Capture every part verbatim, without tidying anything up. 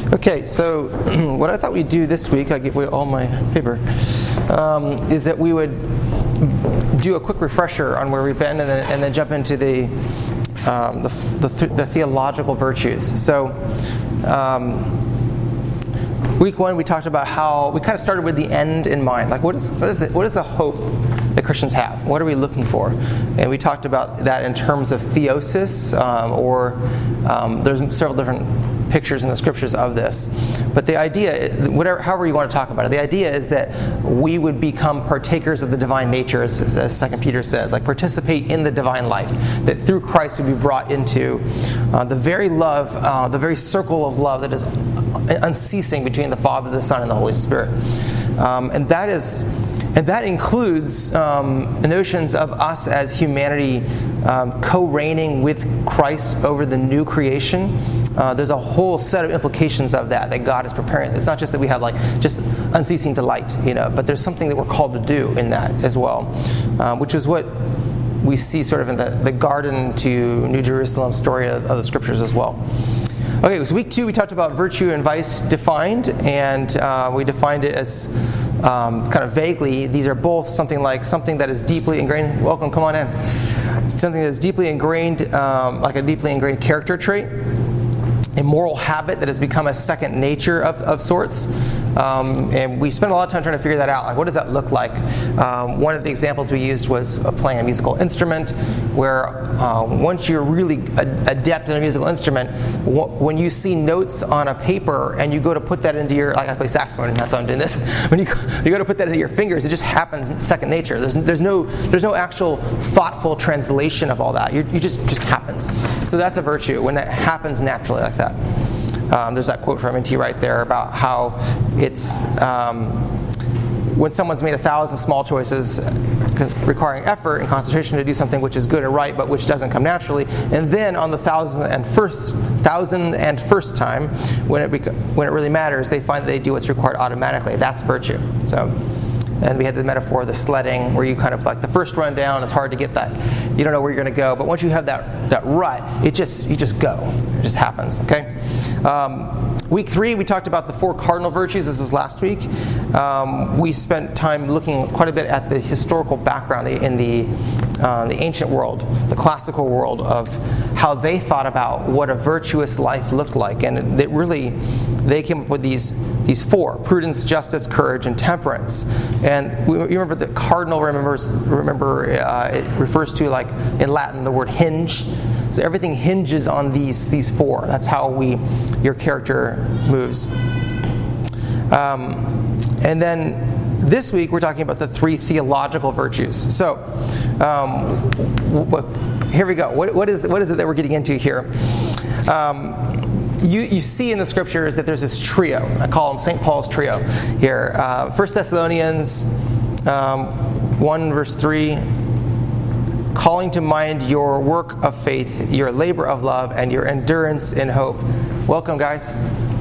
Okay, so what I thought we'd do this week, I give away all my paper, um, is that we would do a quick refresher on where we've been and then, and then jump into the, um, the, the, the theological virtues. So um, week one, we talked about how we kind of started with the end in mind. Like, what is what is the, what is the hope that Christians have? What are we looking for? And we talked about that in terms of theosis, um, or um, there's several different pictures in the scriptures of this. But the idea, whatever, however you want to talk about it, the idea is that we would become partakers of the divine nature, as, as Second Peter says, like participate in the divine life, that through Christ we'd be brought into uh, the very love, uh, the very circle of love that is unceasing between the Father, the Son, and the Holy Spirit. Um, and that is, and that includes um, notions of us as humanity um, co-reigning with Christ over the new creation. Uh, there's a whole set of implications of that that God is preparing. It's not just that we have like just unceasing delight, you know, but there's something that we're called to do in that as well, um, which is what we see sort of in the, the Garden to New Jerusalem story of, of the scriptures as well. Okay, so week two we talked about virtue and vice defined, and uh, we defined it as um, kind of vaguely. These are both something like something that is deeply ingrained. Welcome, come on in. Something that is deeply ingrained, um, like a deeply ingrained character trait. A moral habit that has become a second nature of, of sorts. Um, and we spent a lot of time trying to figure that out. Like, what does that look like? Um, one of the examples we used was uh, playing a musical instrument, where uh, once you're really adept in a musical instrument, w- when you see notes on a paper and you go to put that into your, like I play saxophone, and that's why I'm doing this. When you, you go to put that into your fingers, it just happens second nature. There's, there's no there's no actual thoughtful translation of all that. You're, you just just happens. So that's a virtue when it happens naturally like that. Um, there's that quote from M T right there about how it's um, when someone's made a thousand small choices requiring effort and concentration to do something which is good and right, but which doesn't come naturally, and then on the thousand and first thousand and first time, when it bec- when it really matters, they find that they do what's required automatically. That's virtue. So. And we had the metaphor of the sledding, where you kind of like the first run down, it's hard to get that. You don't know where you're going to go, but once you have that that rut, it just you just go. It just happens. Okay. Um, week three, we talked about the four cardinal virtues. This is last week. Um, we spent time looking quite a bit at the historical background in the uh, the ancient world, the classical world, of how they thought about what a virtuous life looked like, and it really they came up with these. These four: prudence, justice, courage, and temperance. And we, you remember that cardinal remembers, remember uh, it refers to, like in Latin, the word hinge. So everything hinges on these these four. That's how we your character moves. Um, and then this week we're talking about the three theological virtues. So um, w- w- here we go. What, what is what is it that we're getting into here? Um, You, you see in the scriptures that there's this trio. I call them Saint Paul's trio here. Uh, First Thessalonians um, one verse three, calling to mind your work of faith, your labor of love, and your endurance in hope. Welcome, guys.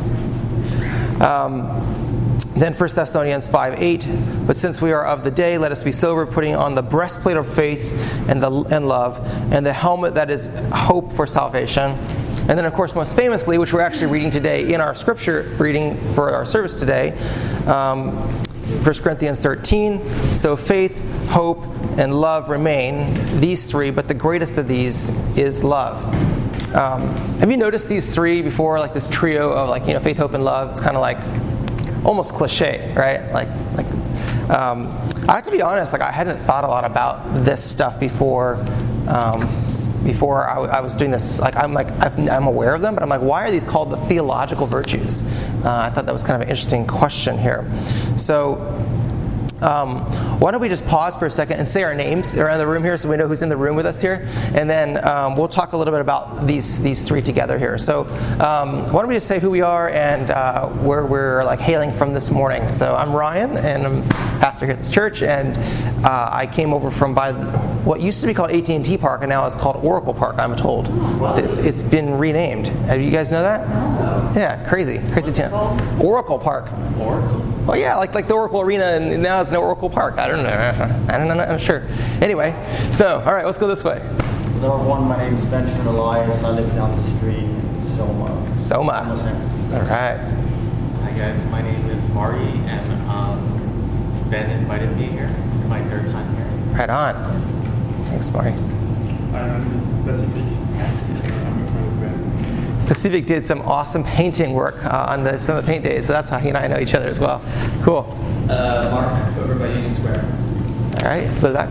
Um, then First Thessalonians five eight, but since we are of the day, let us be sober, putting on the breastplate of faith and the and love, and the helmet that is hope for salvation. And then, of course, most famously, which we're actually reading today in our scripture reading for our service today, um, First Corinthians thirteen. So faith, hope, and love remain, these three, but the greatest of these is love. Um, have you noticed these three before, like this trio of, like, you know, faith, hope, and love? It's kind of like almost cliche, right? Like, like um, I have to be honest, like I hadn't thought a lot about this stuff before. Um, Before I, I was doing this, like I'm like I've, I'm aware of them, but I'm like, why are these called the theological virtues? Uh, I thought that was kind of an interesting question here. So, um, why don't we just pause for a second and say our names around the room here, so we know who's in the room with us here, and then um, we'll talk a little bit about these these three together here. So, um, why don't we just say who we are and uh, where we're like hailing from this morning? So, I'm Ryan, and I'm pastor here at this church, and uh, I came over from by what used to be called A T and T Park, and now it's called Oracle Park, I'm told. It's, it's been renamed. Have you guys know that? Yeah, crazy, crazy town. Oracle Park. Oracle. Well, yeah, like like the Oracle Arena, and now it's an Oracle Park. I don't know. I don't know. I'm not sure. Anyway, so all right, let's go this way. Number one, my name is Benjamin Elias. I live down the street in Soma. Soma. All right. Hi guys, my name is Marty, and um, Ben invited me here. This is my third time here. Right on. Thanks, Marty. I'm Pacific. I'm a friend of Ben. Pacific did some awesome painting work uh, on the, some of the paint days, so that's how he and I know each other as well. Cool. Uh, Mark, over by Union Square. All right, go to the back.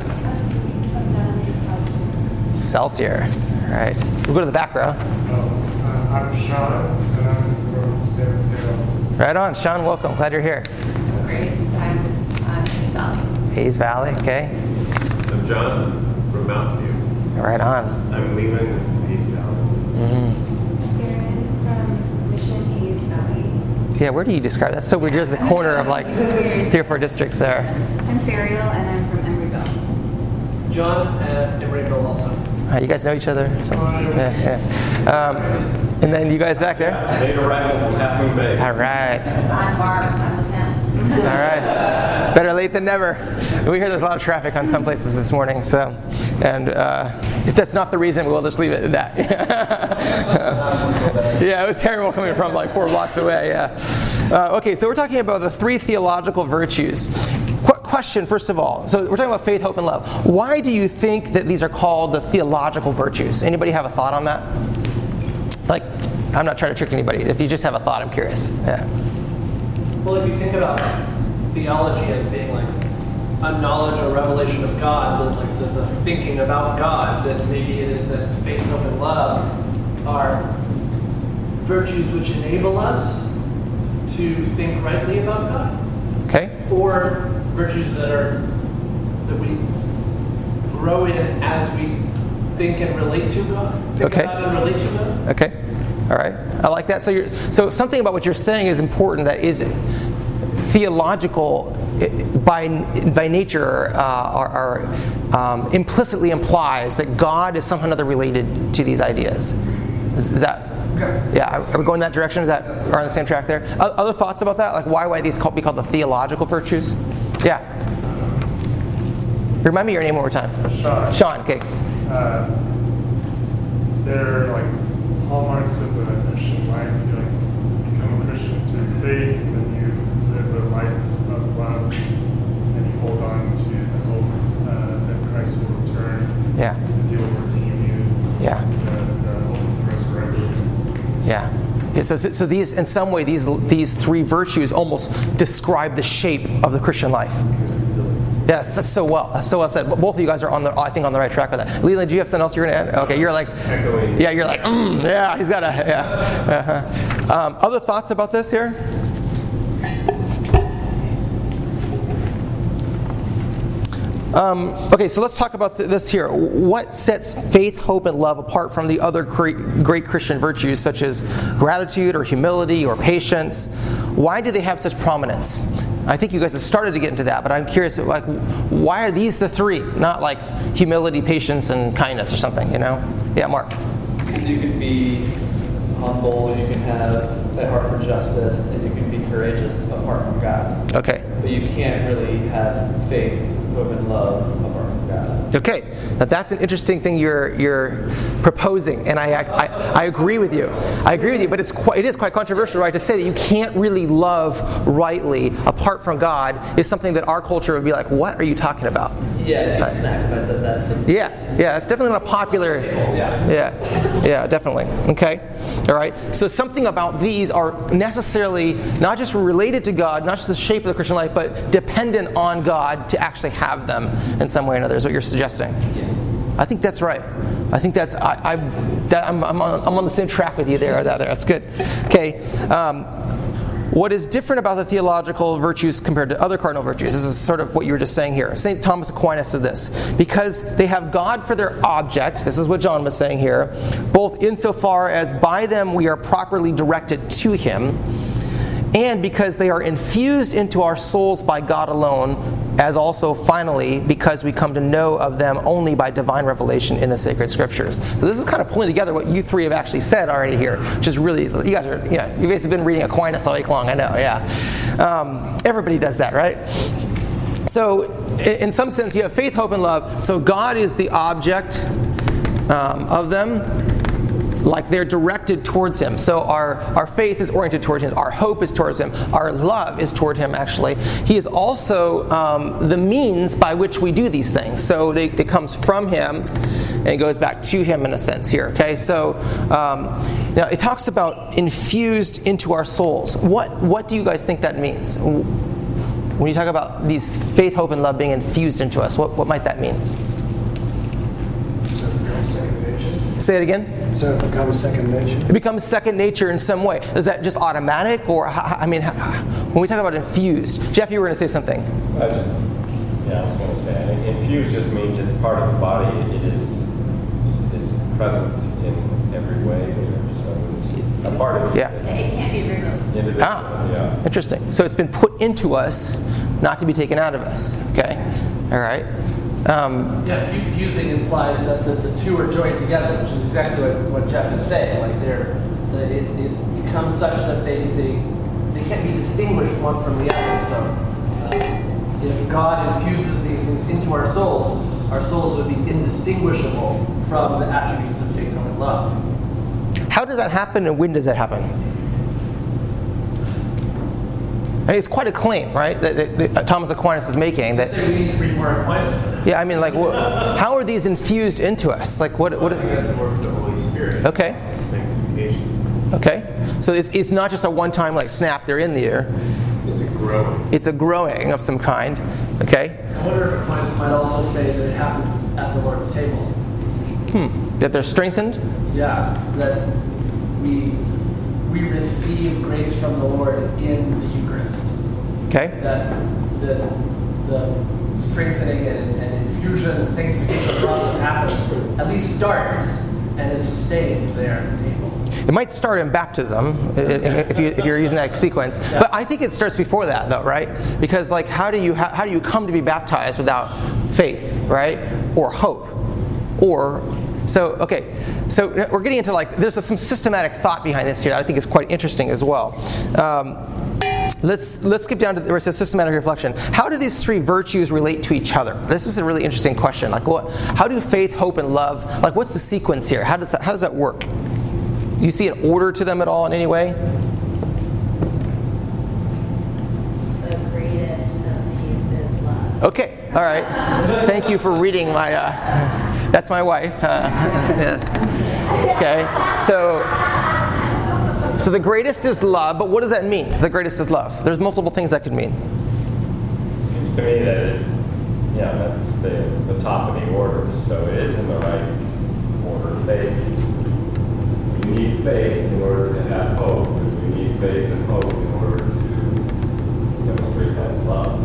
Celsior. All right. We'll go to the back row. Oh, uh, I'm Sean, and I'm from San Mateo. Right on. Sean, welcome. Glad you're here. Grace, I'm on Hayes Valley. Hayes Valley, okay. I'm John from Mountain View. Right on. I'm Leland, Hayes Valley. Mm-hmm. Karen from Mission Hayes Valley. Yeah, where do you describe that? So weird. You're at the corner of like three or four districts there. I'm Ferial, and I'm from Emeryville. John at Emeryville also. Uh, you guys know each other? Or something? Yeah, yeah. Um, and then you guys back there? Late arrival from Half Moon Bay. All right. I'm Barb. I'm with them. All right. Better late than never. We hear there's a lot of traffic on some places this morning, so, and uh, if that's not the reason, we'll just leave it at that. Yeah, it was terrible coming from like four blocks away, yeah. Uh, okay, so we're talking about the three theological virtues. Qu- question, first of all. So we're talking about faith, hope, and love. Why do you think that these are called the theological virtues? Anybody have a thought on that? Like, I'm not trying to trick anybody. If you just have a thought, I'm curious. Yeah. Well, if you think about theology as being like a knowledge or revelation of God, then like the, the thinking about God, then maybe it is that faith, hope, and love are virtues which enable us to think rightly about God. Okay. Or virtues that are that we grow in as we think and relate to God. Think Okay. about and relate to God. Okay. All right. I like that. So you're, so something about what you're saying is important that is theological by by nature uh, are, are um, implicitly implies that God is somehow or other related to these ideas. Is, is that yeah? Are we going that direction? Is that are on the same track there? Other thoughts about that? Like why why these called, be called the theological virtues? Yeah. Remind me your name one more time. Sean. Sean. Okay. Uh, they're like hallmarks of a Christian life. You like become a Christian through faith, and then you live a life of love, and you hold on to the hope uh, that Christ will return. Yeah. And He will redeem you. Yeah. The, the hope of the resurrection. Yeah. Yeah, so, so these, in some way, these these three virtues almost describe the shape of the Christian life. Yes, that's so well. That's so well said. Both of you guys are on the, I think, on the right track with that. Leland, do you have something else you're going to add? Okay, you're like, Echoing. yeah, you're like, mm, yeah, he's got a, yeah. Uh-huh. Um, other thoughts about this here? Um, okay, so let's talk about th- this here. What sets faith, hope, and love apart from the other great, great Christian virtues such as gratitude or humility or patience? Why do they have such prominence? I think you guys have started to get into that, but I'm curious, like, why are these the three? Not like humility, patience, and kindness or something, you know? Yeah, Mark. Because you can be humble, you can have that heart for justice, and you can be courageous apart from God. Okay. But you can't really have faith, hope, and love apart from God. Okay, now that's an interesting thing you're you're proposing, and I I, I agree with you. I agree with you, but it's quite, it is quite controversial, right, to say that you can't really love rightly apart from God is something that our culture would be like, what are you talking about? Yeah, I'd be snapped if I said that. Yeah, yeah, it's definitely not a popular. Yeah. Yeah, yeah, definitely. Okay, all right. So something about these are necessarily not just related to God, not just the shape of the Christian life, but dependent on God to actually have them in some way or another. Is what you're suggesting? Yes. I think that's right. I think that's I, I that I'm I'm on, I'm on the same track with you there. That that's good. Okay. Um, What is different about the theological virtues compared to other cardinal virtues? This is sort of what you were just saying here. Saint Thomas Aquinas said this. Because they have God for their object, this is what John was saying here, both insofar as by them we are properly directed to Him, and because they are infused into our souls by God alone, as also finally because we come to know of them only by divine revelation in the sacred scriptures. So this is kind of pulling together what you three have actually said already here, which is really, you guys are, yeah, you guys have been reading Aquinas all week long, I know, yeah. Um, everybody does that, right? So in some sense you have faith, hope, and love. So God is the object um, of them. like they're directed towards him. So our, our faith is oriented towards him. Our hope is towards him. Our love is toward him, actually. He is also um, the means by which we do these things. So they, it comes from him, and it goes back to him in a sense here. Okay, so um, now it talks about infused into our souls. What, what do you guys think that means? When you talk about these faith, hope, and love being infused into us, what, what might that mean? So it becomes second nature. Say it again. So it becomes second nature. It becomes second nature in some way. Is that just automatic, or I mean, when we talk about infused, Jeff, you were going to say something. I just, yeah, I was going to say, I think infused just means it's part of the body. It is is present in every way, so it's a part of it. Yeah. It can't be removed. Individual, Ah, yeah. interesting. So it's been put into us, not to be taken out of us. Okay, all right. Um, Yeah, fu- fusing implies that the, the two are joined together, which is exactly what, what Jeff is saying. Like they're, the, it, it becomes such that they, they they can't be distinguished one from the other. So uh, if God infuses these things into our souls, our souls would be indistinguishable from the attributes of faith, hope, and love. how does that happen, and when does that happen? I mean, it's quite a claim, right, that, that, that Thomas Aquinas is making. That So we need to read more Aquinas for that. yeah, I mean, like, wh- how are these infused into us? Like, what? What? I think that's the work of the Holy Spirit. Okay. It's sanctification. Okay, so it's it's not just a one-time like snap. They're in there. It's a growing. It's a growing of some kind. Okay. I wonder if Aquinas might also say that it happens at the Lord's table. Hmm. That they're strengthened. Yeah, that we we receive grace from the Lord in the Eucharist. Okay. That the the strengthening and, and infusion and sanctification process happens, at least starts, and is sustained there at the table. It might start in baptism i- i- if, you, if you're using that sequence, but I think it starts before that, though, right? Because, like, how do you how, how do you come to be baptized without faith, right, or hope, or so? Okay, so we're getting into like there's some systematic thought behind this here that I think is quite interesting as well. Um, Let's let's skip down to where it says systematic reflection. How do these three virtues relate to each other? This is a really interesting question. Like, what? How do faith, hope, and love? Like, what's the sequence here? How does that, how does that work? Do you see an order to them at all in any way? The greatest of these is love. Okay, all right. Thank you for reading my. Uh, that's my wife. Uh, yes. Okay. So. So the greatest is love, but what does that mean? The greatest is love. There's multiple things that could mean. Seems to me that, it, yeah, that's the, the top of the order, so it is in the right order. Faith. You need faith in order to have hope. You need faith and hope in order to demonstrate that love.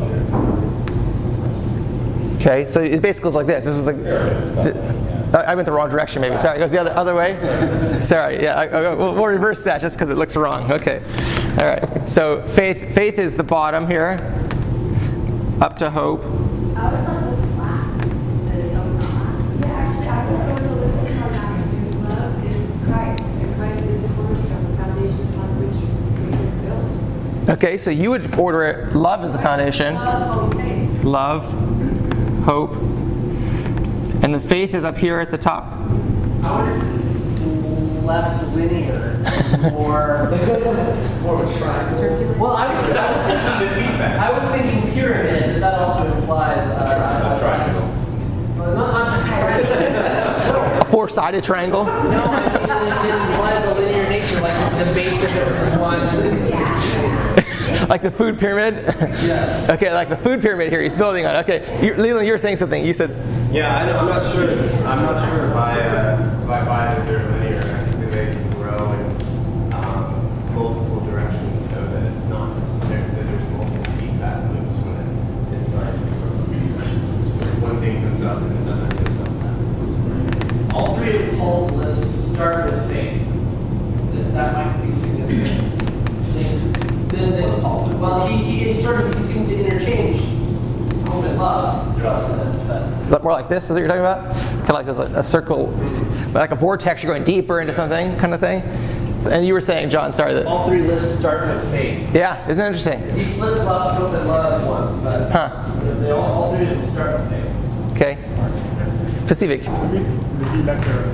Okay, so it basically goes like this. This is the. There it is. That's it, yeah. I went the wrong direction, maybe. Sorry, it goes the other other way. Sorry, yeah, I, I, we'll, we'll reverse that just because it looks wrong. Okay, all right. So faith, faith is the bottom here, up to hope. I always thought it was last. That is hope, not last. Yeah, actually, I would go to listen on that because love is Christ, and Christ is the cornerstone, the foundation upon which faith is built. Okay, so you would order it. Love is the foundation. Love, hope, faith. Love, hope, and the faith is up here at the top. I wonder if it's less linear, more more of a triangle. Well, I was, I was thinking I was thinking pyramid, but that also implies uh, A triangle. Well, not, not just triangle. A four-sided triangle. No, I mean it, it implies a linear nature, like it's the basic of one. Like the food pyramid? Yes. Okay, like the food pyramid here he's building on. Okay, you, Leland, you were saying something. You said, Yeah, I, I'm not sure. I'm not sure if I uh, if I buy that they're linear. I think that they can grow in um, multiple directions, so that it's not necessarily that there's multiple feedback loops when it's scientific growth. One thing comes up and another comes up. All three of Paul's lists start with faith. That, that might be significant. Then, then Paul, well, he, he sort of he seems to interchange hope and love throughout the list. But is that more like this? Is what you're talking about? Kind of like there's a, a circle, like a vortex. You're going deeper into something, kind of thing. So, and you were saying, John, sorry that. all three lists start with faith. Yeah, isn't that interesting? He flip flops hope and love once, but Huh. they all, all three of them start with faith. Okay. Pacific. Please repeat back there.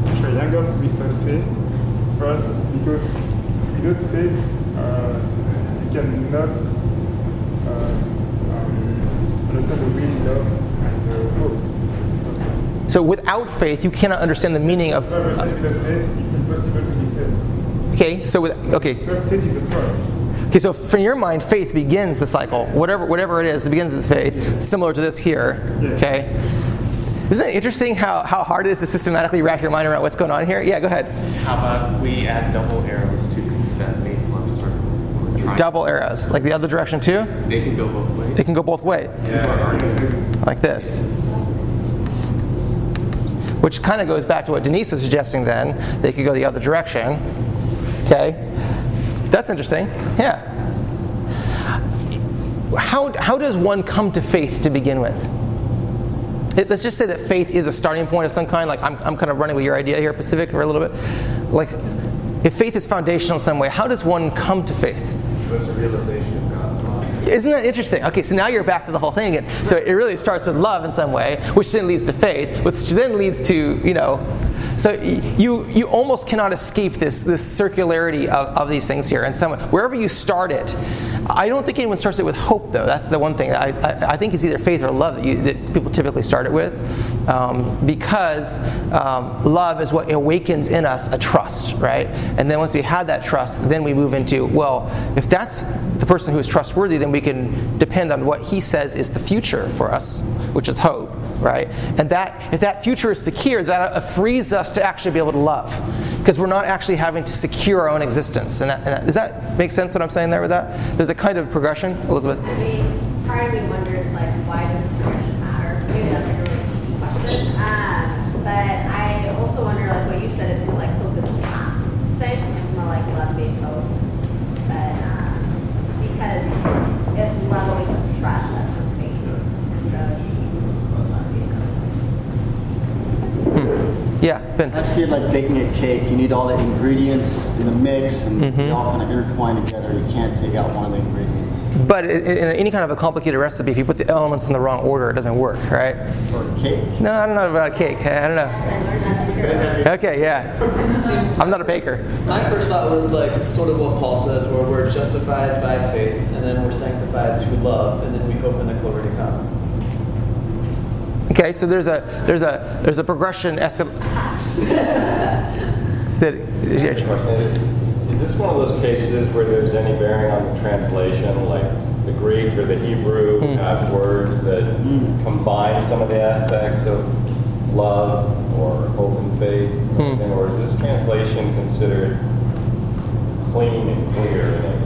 triangle with uh, faith. First, because without faith, uh, you cannot uh, um, understand the real love and uh, hope. So without faith, you cannot understand the meaning of. Without faith, it's impossible to be saved. Okay, so with okay. Faith is the first. Okay, so from your mind, faith begins the cycle. Whatever, whatever it is, it begins with faith. Similar to this here. Okay. Isn't it interesting how, how hard it is to systematically wrap your mind around what's going on here? Yeah, go ahead. How about we add double arrows to that faith love circle? Double arrows, like the other direction too? They can go both ways. They can go both ways. Yeah. Like this. Which kind of goes back to what Denise was suggesting then. They could go the other direction. Okay. That's interesting. Yeah. How, how does one come to faith to begin with? It, let's just say that faith is a starting point of some kind. Like I'm, I'm kind of running with your idea here, Pacific, for a little bit. Like, if faith is foundational in some way, how does one come to faith? It's a realization of God's love. Isn't that interesting? Okay, so now you're back to the whole thing again. So it really starts with love in some way, which then leads to faith, which then leads to, you know, so you you almost cannot escape this this circularity of, of these things here. And some wherever you start it, I don't think anyone starts it with hope, though. That's the one thing. I I, I think it's either faith or love that, you, that people typically start it with, um, because um, love is what awakens in us a trust, right? And then once we have that trust, then we move into, well, if that's the person who is trustworthy, then we can depend on what he says is the future for us, which is hope. Right? And that if that future is secure, that frees us to actually be able to love. Because we're not actually having to secure our own existence. And, that, and that, does that make sense what I'm saying there with that? There's a kind of progression, Elizabeth? I mean, part of me wonders, like, why does the progression matter? Maybe that's like a really cheeky question. Um, but I also wonder, like what you said, it seems like hope is the last thing. It's more like love, faith, hope. But um, because if love only was trust, that's just faith. And so Yeah, Ben. I see it like baking a cake. You need all the ingredients in the mix, and Mm-hmm. they all kind of intertwine together. You can't take out one of the ingredients. But in any kind of a complicated recipe, if you put the elements in the wrong order, it doesn't work, right? Or a cake. No, I don't know about a cake. I don't know. Okay, yeah. I'm not a baker. My first thought was like sort of what Paul says, where we're justified by faith, and then we're sanctified through love, and then we hope in the glory to come. Okay, so there's a there's a there's a progression. Escal- Is this one of those cases where there's any bearing on the translation, like the Greek or the Hebrew mm. have words that mm. combine some of the aspects of love or hope and faith, or, mm. or is this translation considered clean and clear in English?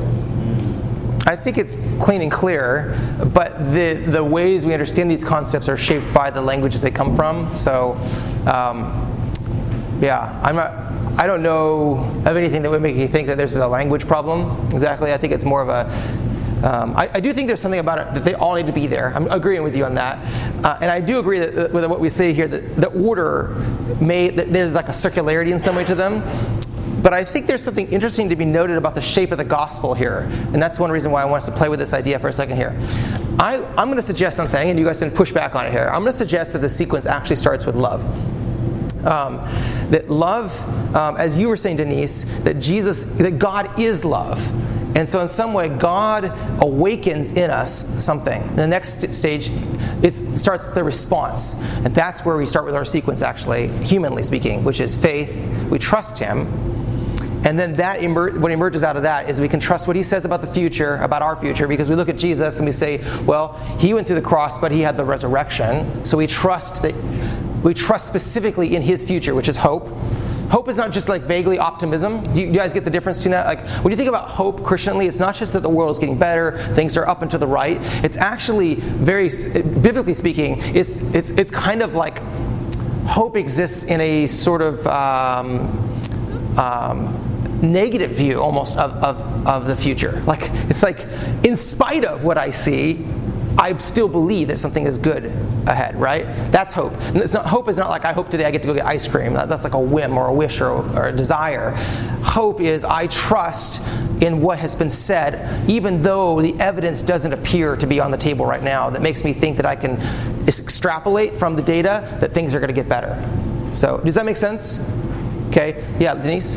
I think it's clean and clear, but the the ways we understand these concepts are shaped by the languages they come from. So, um, yeah, I'm not. I don't know of anything that would make you think that there's a language problem. Exactly, I think it's more of a. Um, I, I do think there's something about it that they all need to be there. I'm agreeing with you on that, uh, and I do agree that with what we say here that the order may that there's like a circularity in some way to them. But I think there's something interesting to be noted about the shape of the gospel here. And that's one reason why I want us to play with this idea for a second here. I, I'm going to suggest something, and you guys can push back on it here. I'm going to suggest that the sequence actually starts with love. Um, that love, um, as you were saying, Denise, that Jesus, that God is love. And so in some way, God awakens in us something. The next stage is starts the response. And that's where we start with our sequence, actually, humanly speaking, which is faith. We trust Him. And then that emer- what emerges out of that is we can trust what He says about the future, about our future, because we look at Jesus and we say, well, He went through the cross, but He had the resurrection. So we trust that we trust specifically in His future, which is hope. Hope is not just like vaguely optimism. Do you, you guys get the difference between that? Like when you think about hope Christianly, it's not just that the world is getting better, things are up and to the right. It's actually very, biblically speaking, it's it's it's kind of like hope exists in a sort of um, um, negative view almost of, of, of the future. Like it's like in spite of what I see, I still believe that something is good ahead, right? That's hope. And it's not, hope is not like I hope today I get to go get ice cream. That, that's like a whim or a wish or, or a desire. Hope is I trust in what has been said, even though the evidence doesn't appear to be on the table right now. That makes me think that I can extrapolate from the data that things are going to get better. So does that make sense? Okay? Yeah, Denise?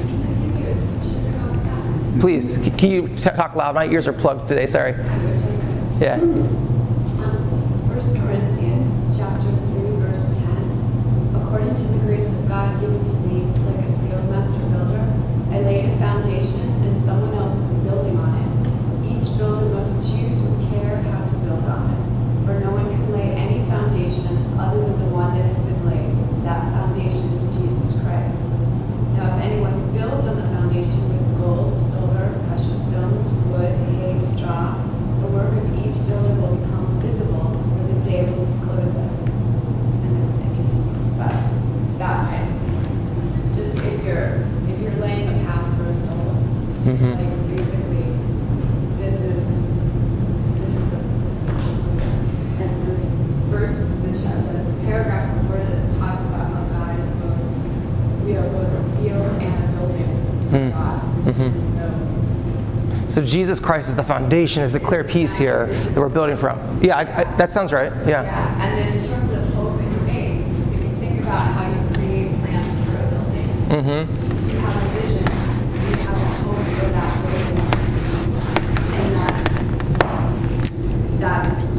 Please, c- can you t- talk loud? My ears are plugged today, sorry. Yeah. First Corinthians chapter three, verse ten. According to the grace of God given to me, like a skilled master builder, I laid a foundation and someone else is building on it. Each builder must choose with care how to build on it. For no one can lay any foundation other than the one that has been laid. That foundation is Jesus Christ. Now if anyone builds on the foundation with gold, silver, precious stones, wood, hay, straw, the work of each builder will become visible, for the day will disclose it. And then it continues. But that might just if you're if you're laying a path for a soul, Mm-hmm. like basically this is this is the and the verse the, cha- the, the paragraph before it talks about how God is both we are both a field and a building for Mm. God. Mm-hmm. And so So Jesus Christ is the foundation, is the clear piece here that we're building from. Yeah, I, I, that sounds right. Yeah. Yeah, and then in terms of hope and faith, if you think about how you create plans for a building, Mm-hmm. you have a vision, you have a hope for that building, and that's that's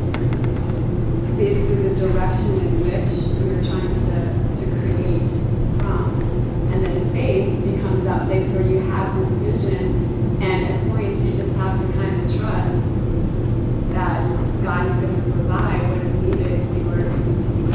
basically the direction in which you're trying to, to create from. And then faith becomes that place where you have this vision, and at points you just have to kind of trust that God is going to provide what is needed in order to continue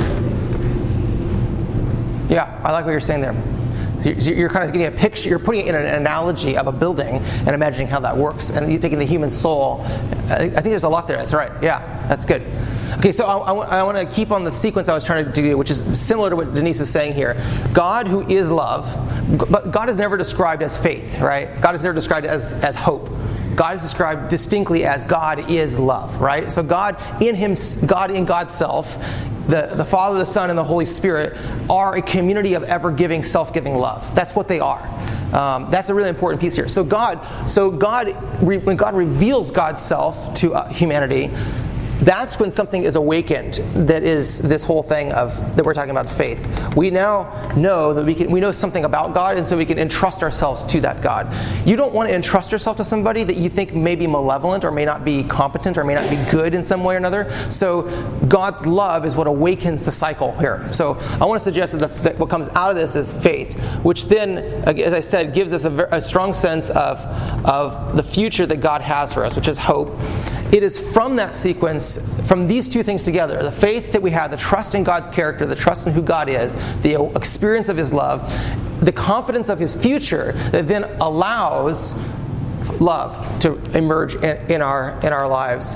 building. Yeah, I like what you're saying there. So you're- so you're kind of getting a picture, you're putting it in an analogy of a building and imagining how that works. And you're taking the human soul. I I think there's a lot there. That's right. Yeah, that's good. Okay, so I, I want to keep on the sequence I was trying to do, which is similar to what Denise is saying here. God, who is love, but God is never described as faith, right? God is never described as, as hope. God is described distinctly as God is love, right? So God in him, God in God's self, the, the Father, the Son, and the Holy Spirit are a community of ever-giving, self-giving love. That's what they are. Um, that's a really important piece here. So God, so God, when God reveals God's self to uh, humanity, that's when something is awakened. That is this whole thing of that we're talking about faith. We now know that we can we know something about God, and so we can entrust ourselves to that God. You don't want to entrust yourself to somebody that you think may be malevolent or may not be competent or may not be good in some way or another. So God's love is what awakens the cycle here. So I want to suggest that, the, that what comes out of this is faith, which then, as I said, gives us a, ver- a strong sense of of the future that God has for us, which is hope. It is from that sequence, from these two things together, the faith that we have, the trust in God's character, the trust in who God is, the experience of his love, the confidence of his future, that then allows love to emerge in, in our in our lives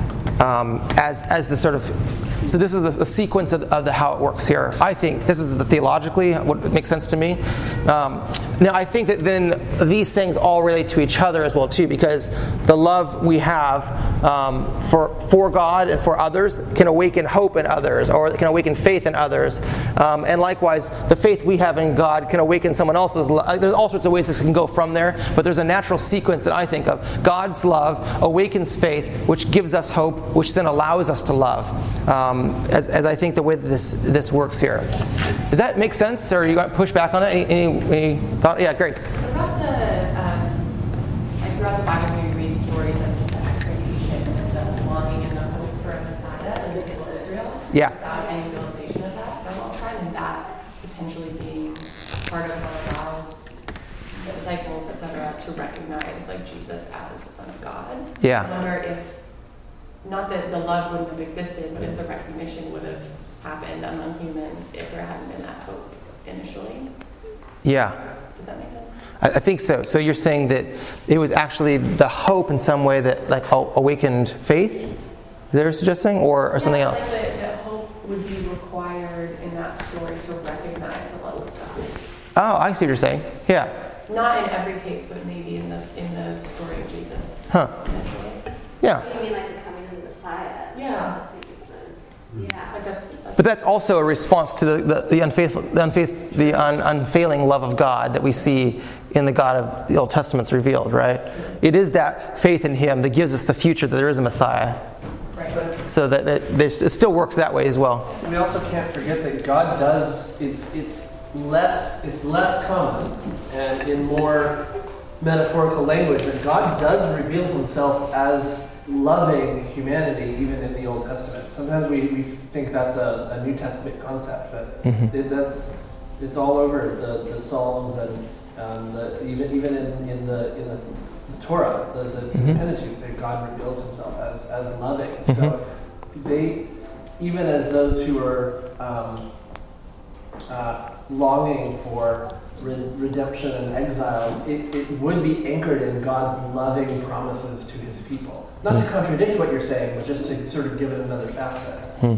um, as as the sort of. So this is the, the sequence of, of the how it works here. I think this is the theologically what makes sense to me. Um, now I think that then these things all relate to each other as well too, because the love we have um, for for God and for others can awaken hope in others, or it can awaken faith in others, um, and likewise the faith we have in God can awaken someone else's love. There's all sorts of ways this can go from there, but there's a natural sequence that I think of. God's love awakens faith, which gives us hope, which then allows us to love. Um, As, as I think the way that this this works here. Does that make sense, or you got to push back on it? Any, any, any thought? Yeah, Grace. Throughout the um, like throughout the Bible, we read stories of just the expectation and the longing and the hope for a Messiah and the people of Israel. Yeah. Without any realization of that, for a long time, and that potentially being part of what allows the disciples, et cetera, to recognize like Jesus as the Son of God. Yeah. I wonder if. Not that the love wouldn't have existed, but if the recognition would have happened among humans if there hadn't been that hope initially. Yeah. Does that make sense? I, I think so. So you're saying that it was actually the hope in some way that like awakened faith? Is that what you're suggesting, or, or something yeah, else? Like that, that hope would be required in that story to recognize the love of God. Oh, I see what you're saying. Yeah. Not in every case, but maybe in the in the story of Jesus. Huh. Yeah. You mean like the coming of the Messiah? Yeah. Yeah. Like a, But that's also a response to the the, the unfaithful, the, unfaith, the un, unfailing love of God that we see in the God of the Old Testament's revealed, right? It is that faith in Him that gives us the future that there is a Messiah. right. So that, that there's, it still works that way as well. We also can't forget that God does, it's it's less it's less common and in more metaphorical language that God does reveal himself as loving humanity even in the Old Testament. Sometimes we, we think that's a, a New Testament concept, but Mhm. it, that's it's all over the, the Psalms and um, the, even even in, in the in the Torah, the, the, the Mhm. Pentateuch, that God reveals himself as, as loving. Mhm. So they, even as those who are um, uh, longing for re- redemption and exile, it, it would be anchored in God's loving promises to his people. Not to contradict what you're saying, but just to sort of give it another facet. Hmm.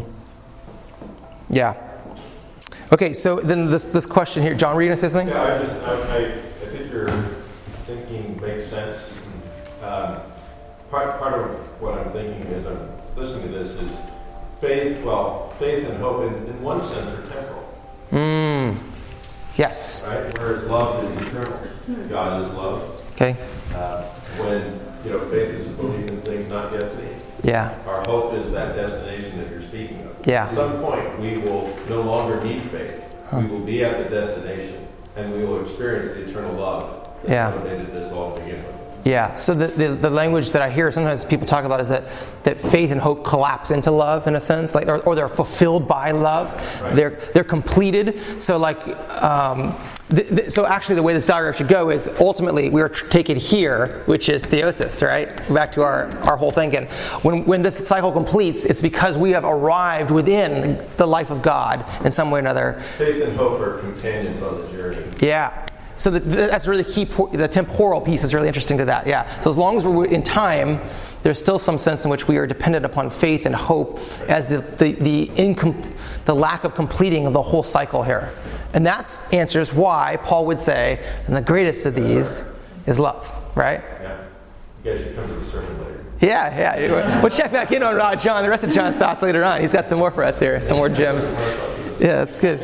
Yeah. Okay, so then this this question here, John, were you going to say something? Yeah, I just, I, I, I think your thinking makes sense. Um, part, part of what I'm thinking as I'm listening to this is faith, well, faith and hope in, in one sense are temporal. Mm. Yes. Right? Whereas love is eternal. God is love. Okay. Uh, when, you know, faith is a belief in things not yet seen. Yeah. Our hope is that destination that you're speaking of. Yeah. At some point, we will no longer need faith. Huh. We will be at the destination, and we will experience the eternal love that Yeah. motivated this all to begin with. Yeah, so the, the, the language that I hear sometimes people talk about is that, that faith and hope collapse into love in a sense, like or, or they're fulfilled by love. Right. They're they're completed. So like, um, th- th- so actually the way this diagram should go is ultimately we are tr- taken here, which is theosis, right? Back to our, our whole thinking. When when this cycle completes, it's because we have arrived within the life of God in some way or another. Faith and hope are companions on the journey. Yeah. So the, the, that's really key. The temporal piece is really interesting to that. Yeah. So as long as we're in time, there's still some sense in which we are dependent upon faith and hope as the the the, incom- the lack of completing of the whole cycle here, and that answers why Paul would say, "And the greatest of these is love." Right? Yeah. You guys should come to the sermon later. Yeah, yeah. We'll check back in on uh, John. The rest of John's thoughts later on. He's got some more for us here. Some more gems. Yeah, that's good.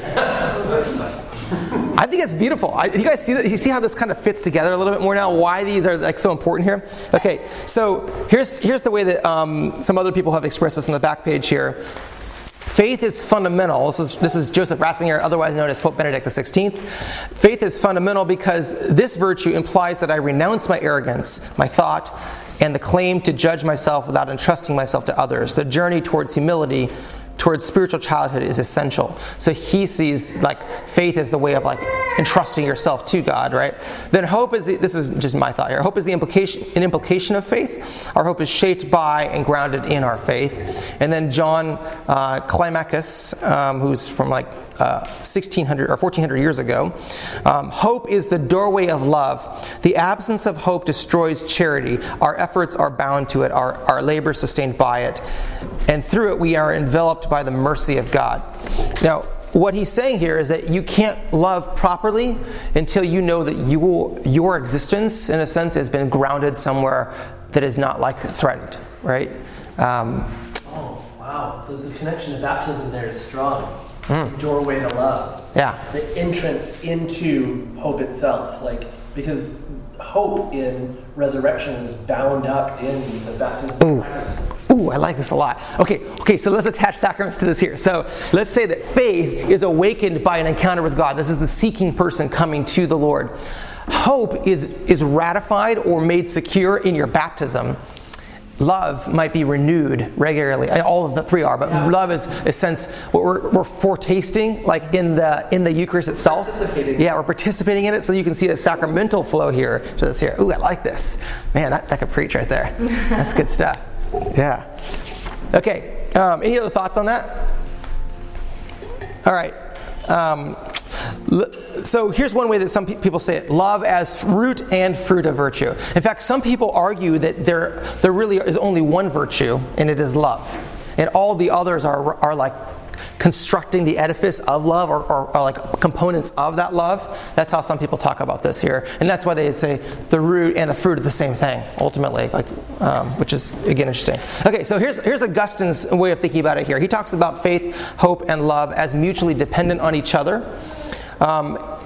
I think it's beautiful. I, you guys see that? You see how this kind of fits together a little bit more now? Why these are like so important here? Okay, so here's here's the way that um, some other people have expressed this on the back page here. Faith is fundamental. This is this is Joseph Ratzinger, otherwise known as Pope Benedict the sixteenth. Faith is fundamental because this virtue implies that I renounce my arrogance, my thought, and the claim to judge myself without entrusting myself to others. The journey towards humility, towards spiritual childhood is essential. So he sees like faith as the way of like entrusting yourself to God, right? Then hope is the, this is just my thought here. Hope is the implication an implication of faith. Our hope is shaped by and grounded in our faith. And then John uh, Climacus, um, who's from like uh, sixteen hundred or fourteen hundred years ago, um, hope is the doorway of love. The absence of hope destroys charity. Our efforts are bound to it. Our our labor sustained by it. And through it, we are enveloped by the mercy of God. Now, what he's saying here is that you can't love properly until you know that you will, your existence, in a sense, has been grounded somewhere that is not like threatened, right? Um, Oh, wow. The, the connection to baptism there is strong. Mm. Doorway to love. Yeah. The entrance into hope itself. Like, because hope in resurrection is bound up in the baptism. Ooh. Ooh, I like this a lot. Okay, okay, so let's attach sacraments to this here. So let's say that faith is awakened by an encounter with God. This is the seeking person coming to the Lord. Hope is, is ratified or made secure in your baptism. Love might be renewed regularly. All of the three are, but yeah. Love is a sense what we're, we're foretasting, like in the in the Eucharist itself. Yeah, we're participating in it, so you can see the sacramental flow here to this here. Ooh, I like this. Man, that, that could preach right there. That's good stuff. Yeah. Okay. Um, any other thoughts on that? All right. Um, so here's one way that some pe- people say it: love as root and fruit of virtue. In fact, some people argue that there there really is only one virtue, and it is love, and all the others are are like constructing the edifice of love, or, or, or like components of that love. That's how some people talk about this here, and that's why they say the root and the fruit are the same thing ultimately, like um, which is again interesting. Okay, so here's here's Augustine's way of thinking about it here. He talks about faith, hope, and love as mutually dependent on each other. Um,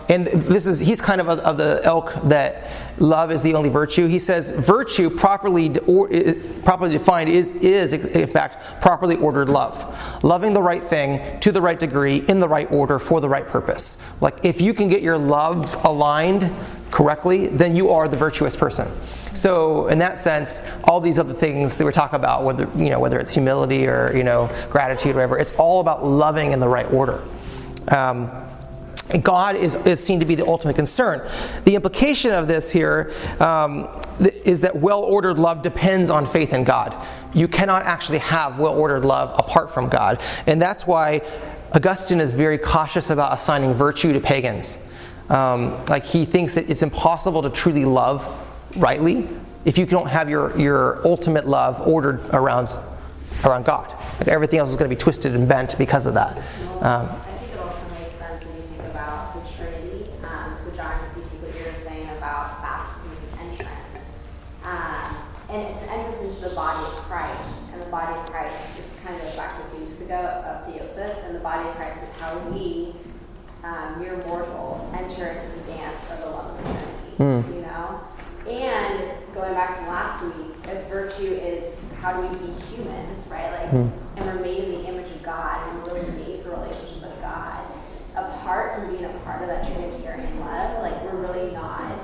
and this is he's kind of of the ilk that love is the only virtue. He says virtue properly or, properly defined is is in fact properly ordered love, loving the right thing to the right degree in the right order for the right purpose. Like if you can get your love aligned correctly, then you are the virtuous person. So in that sense, all these other things that we talk about, whether you know whether it's humility or you know gratitude, or whatever, it's all about loving in the right order. Um, God is, is seen to be the ultimate concern. The implication of this here um, th- is that well-ordered love depends on faith in God. You cannot actually have well-ordered love apart from God, and that's why Augustine is very cautious about assigning virtue to pagans. Um, like he thinks that it's impossible to truly love rightly if you don't have your, your ultimate love ordered around around God. Like everything else is going to be twisted and bent because of that. Um, I think it also makes sense when you think about the Trinity. Um, so John, if you take what you're saying about baptism as an entrance, um, and it's an entrance into the body of Christ, and the body of Christ is kind of back to weeks ago of theosis, and the body of Christ is how we, um, mere mortals, enter into the dance of the love of the Trinity. Mm. You know. And going back to last week, if virtue is how do we be humans, right? Like, mm. and we're made in the image of God, and we're really made for a relationship with God. Apart from being a part of that Trinitarian love, like we're really not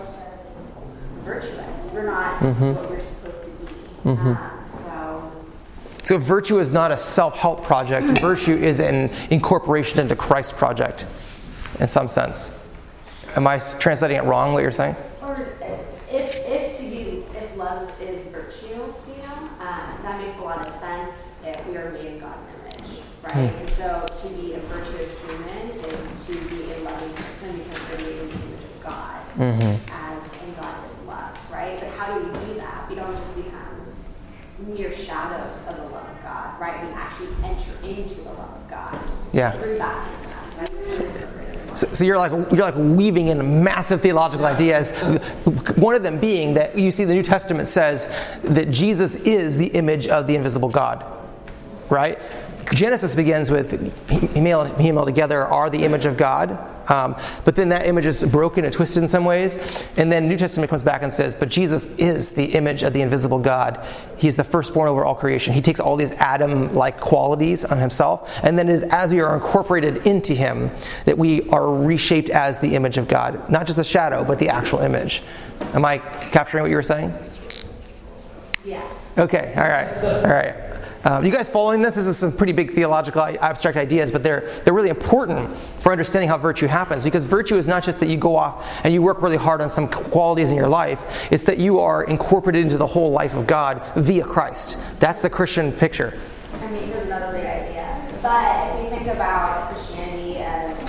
virtuous. We're not mm-hmm. what we're supposed to be. Mm-hmm. Um, so. So virtue is not a self-help project. Virtue is an incorporation into Christ's project, in some sense. Am I translating it wrong? What you're saying? Or if if to be if love is virtue, you know, um, that makes a lot of sense if we are made in God's image, right? Mm. And so to be a virtuous human is to be a loving person because we're made in the image of God, mm-hmm. as and God is love, right? But how do we do that? We don't just become mere shadows of the love of God, right? We actually enter into the love of God yeah. through baptism. That's So, so you're like you're like weaving in massive theological ideas. One of them being that you see the New Testament says that Jesus is the image of the invisible God, right? Genesis begins with he male and female together are the image of God, um, but then that image is broken and twisted in some ways, and then New Testament comes back and says, but Jesus is the image of the invisible God. He's the firstborn over all creation. He takes all these Adam-like qualities on himself, and then it is as we are incorporated into him that we are reshaped as the image of God, not just the shadow, but the actual image. Am I capturing what you were saying? Yes. Okay. All right. All right. Um, you guys following this? This is some pretty big theological abstract ideas, but they're they're really important for understanding how virtue happens. Because virtue is not just that you go off and you work really hard on some qualities in your life. It's that you are incorporated into the whole life of God via Christ. That's the Christian picture. I mean, here's another big idea. But if we think about Christianity as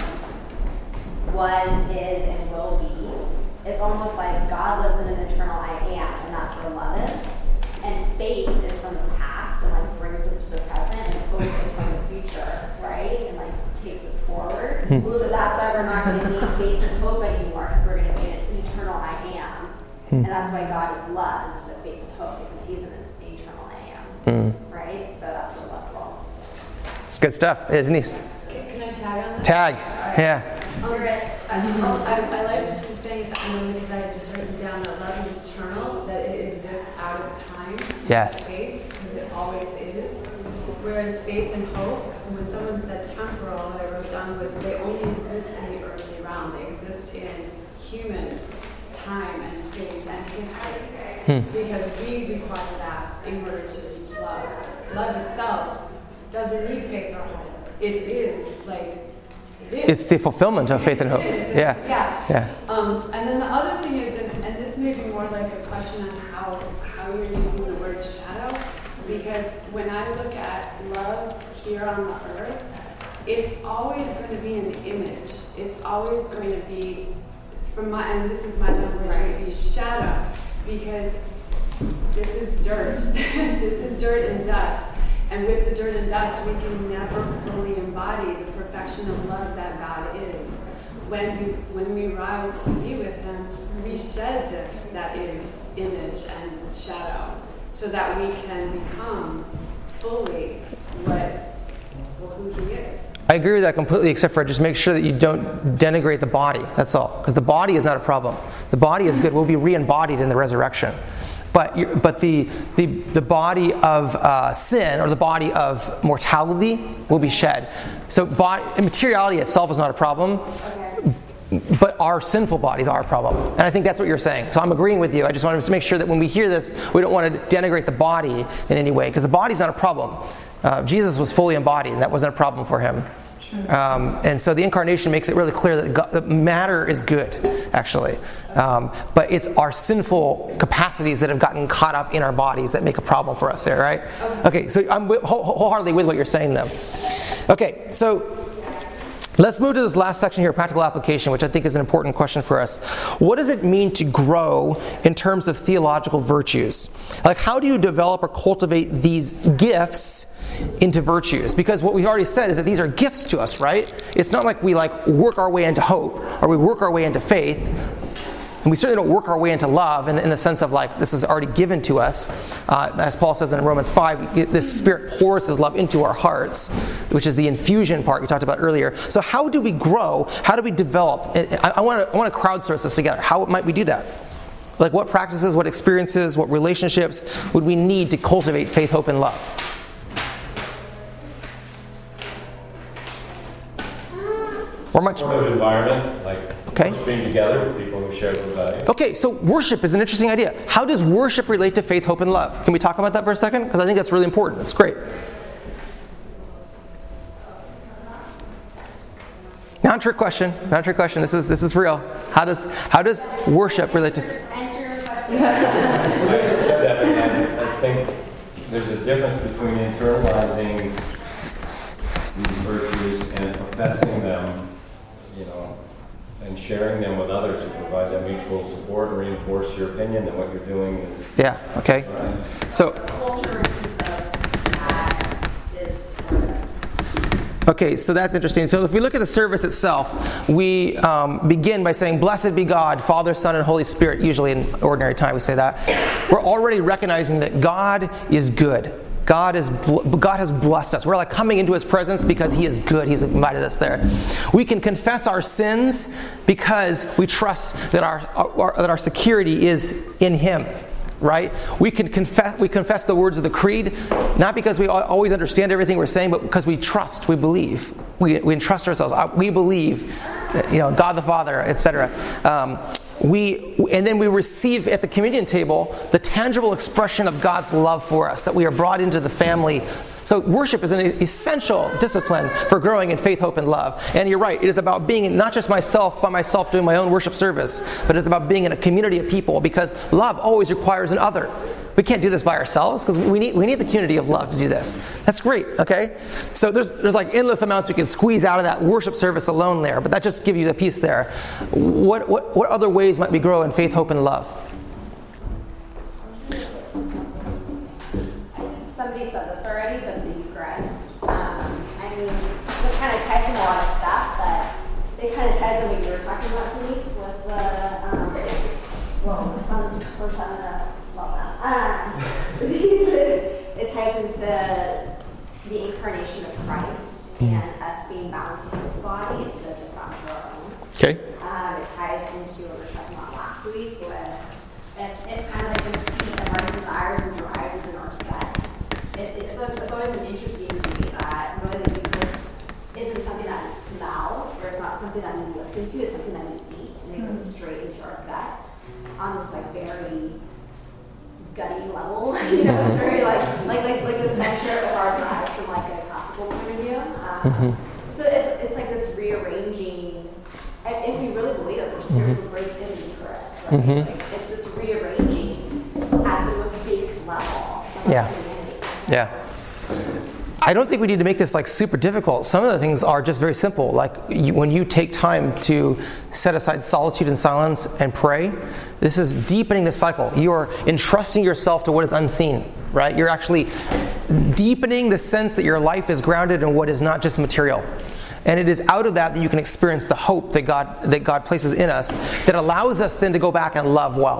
was, is, and will be, it's almost like God lives in an eternal I am, and that's where love is. And faith is from the past and like brings us to the present, and hope is from the future, right? And like takes us forward. Hmm. So that's why we're not going to need faith and hope anymore, because we're going to be an eternal I am. Hmm. And that's why God is love instead of faith and hope, because he's an eternal I am. Hmm. Right? So that's where love dwells. It's good stuff. Hey, Denise. Can, can I tag on that? Tag. Yeah. Um, I, I, I like what she was saying, because I had just written down that love is eternal, that it exists out of time, yes. space, because it always is. Whereas faith and hope, when someone said temporal, what I wrote down was they only exist in the earthly realm. They exist in human time and space and history. Hmm. Because we require that in order to reach love. Love itself doesn't need faith or hope. It is like It's the fulfillment of faith and hope. Yeah. Yeah. Yeah. Um, and then the other thing is, and, and this may be more like a question on how, how you're using the word shadow, because when I look at love here on the earth, it's always going to be an image. It's always going to be, from my, and this is my language, going to be shadow, because this is dirt. This is dirt and dust. And with the dirt and dust, we can never fully embody the perfection of love that God is. When we when we rise to be with him, we shed this that is image and shadow, so that we can become fully what well, who he is. I I agree with that completely, except for just make sure that you don't denigrate the body. That's all. Because the body is not a problem. The body is good. We'll be re-embodied in the resurrection. But you're, but the, the the body of uh, sin, or the body of mortality, will be shed. So body, materiality itself is not a problem, but our sinful bodies are a problem. And I think that's what you're saying. So I'm agreeing with you. I just wanted to make sure that when we hear this, we don't want to denigrate the body in any way, because the body's not a problem. Uh, Jesus was fully embodied, and that wasn't a problem for him. Um, and so the incarnation makes it really clear that, God, that matter is good, actually. Um, but it's our sinful capacities that have gotten caught up in our bodies that make a problem for us here, right? Okay, so I'm whole, wholeheartedly with what you're saying, though. Okay, so let's move to this last section here, practical application, which I think is an important question for us. What does it mean to grow in terms of theological virtues? Like, how do you develop or cultivate these gifts into virtues? Because what we've already said is that these are gifts to us, right? It's not like we like work our way into hope, or we work our way into faith. And we certainly don't work our way into love in, in the sense of like this is already given to us. Uh, as Paul says in Romans five, this Spirit pours His love into our hearts, which is the infusion part we talked about earlier. So how do we grow? How do we develop? I, I want to I want to crowdsource this together. How might we do that? Like what practices, what experiences, what relationships would we need to cultivate faith, hope, and love? Or much sort of environment, like okay. being together, people who share the value. Okay, so worship is an interesting idea. How does worship relate to faith, hope, and love? Can we talk about that for a second? Because I think that's really important. It's great. Not a trick question. Not a trick question. This is this is real. How does how does worship relate to? Answer your question. I said that, and I think there's a difference between internalizing these virtues and professing them, you know, and sharing them with others to provide that mutual support and reinforce your opinion that what you're doing is yeah okay right. So culture uh, is okay, so that's interesting. So if we look at the service itself, we um, begin by saying, "Blessed be God, Father, Son, and Holy Spirit." Usually in ordinary time we say that. We're already recognizing that God is good. God is God has blessed us. We're like coming into His presence because He is good. He's invited us there. We can confess our sins because we trust that our, our that our security is in Him. Right? We can confess we confess the words of the creed, not because we always understand everything we're saying, but because we trust, we believe, we we entrust ourselves. We believe, that, you know, God the Father, et cetera. Um, We and then we receive at the communion table the tangible expression of God's love for us, that we are brought into the family. So worship is an essential discipline for growing in faith, hope, and love. And you're right, it is about being not just myself by myself doing my own worship service, but it's about being in a community of people, because love always requires an other. We can't do this by ourselves because we need we need the community of love to do this. That's great, okay? So there's there's like endless amounts we can squeeze out of that worship service alone there, but that just gives you a piece there. What what what other ways might we grow in faith, hope, and love? Somebody said this already, but the Eucharist. Um, I mean, this kind of ties in a lot of stuff, but it kind of ties in what you were talking about, Denise, with the um, well, the sun, sunshine, and the Um, it ties into the incarnation of Christ and us being bound to His body instead of just bound to our own. Okay. Um, it ties into what we were talking about last week with it's, it's kind of like the seat of our desires and drives is in our gut. It, it's, it's always been interesting to me that knowing that Eucharist isn't something that we smell, or it's not something that we listen to, it's something that we eat, and it goes straight into our gut on this like very gutty level, you know, it's very like like like like the center of our lives from like a classical point of view. Um, mm-hmm. So it's it's like this rearranging. If we really believe that there's spiritual mm-hmm. grace in the Eucharist, right? Mm-hmm. Like it's this rearranging at the most base level of yeah. humanity. Yeah. I don't think we need to make this like super difficult. Some of the things are just very simple. Like you, when you take time to set aside solitude and silence and pray, this is deepening the cycle. You are entrusting yourself to what is unseen, right? You're actually deepening the sense that your life is grounded in what is not just material. And it is out of that that you can experience the hope that God that God places in us that allows us then to go back and love well.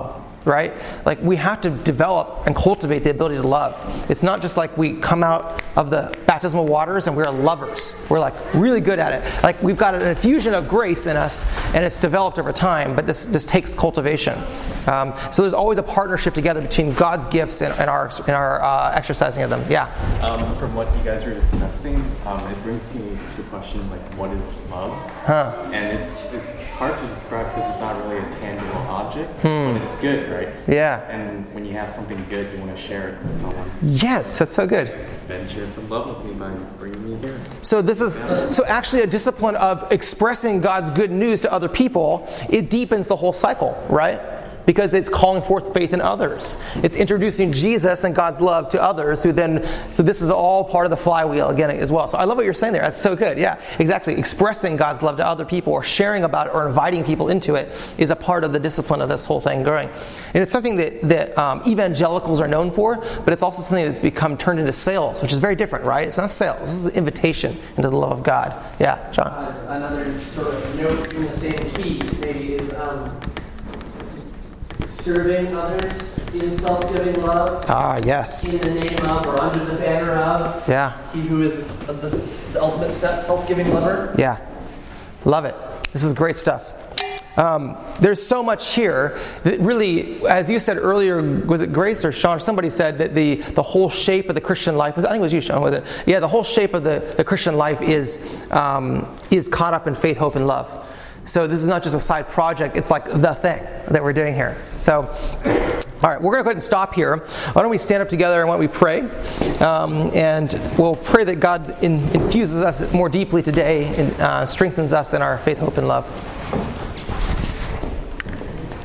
right? Like we have to develop and cultivate the ability to love. It's not just like we come out of the baptismal waters and we're lovers. We're like really good at it. Like we've got an infusion of grace in us and it's developed over time, but this, this takes cultivation. Um, so there's always a partnership together between God's gifts and, and our, and our uh, exercising of them. Yeah? Um, from what you guys were discussing, um, it brings me to the question, like, what is love? Huh. And it's it's hard to describe because it's not really a tangible object, Hmm. but it's good, right? Yeah. And when you have something good, you want to share it with someone. Yes, that's so good. Ben shared some love with me by bringing me here. So this is so actually a discipline of expressing God's good news to other people. It deepens the whole cycle, right? Because it's calling forth faith in others. It's introducing Jesus and God's love to others who then, so this is all part of the flywheel again as well. So I love what you're saying there. That's so good. Yeah, exactly. Expressing God's love to other people or sharing about it or inviting people into it is a part of the discipline of this whole thing growing. And it's something that, that um, evangelicals are known for, but it's also something that's become turned into sales, which is very different, right? It's not sales. This is an invitation into the love of God. Yeah, John. Uh, another sort of note in the same key maybe is um, serving others in self-giving love. Ah, yes. In the name of or under the banner of. Yeah. He who is the, the ultimate self-giving lover. Yeah. Love it. This is great stuff. Um, there's so much here that really, as you said earlier, was it Grace or Sean or somebody said that the, the whole shape of the Christian life, was, I think it was you, Sean, was it? Yeah, the whole shape of the, the Christian life is um, is caught up in faith, hope, and love. So this is not just a side project, it's like the thing that we're doing here. So, all right, we're going to go ahead and stop here. Why don't we stand up together and why don't we pray? Um, and we'll pray that God in, infuses us more deeply today and uh, strengthens us in our faith, hope, and love.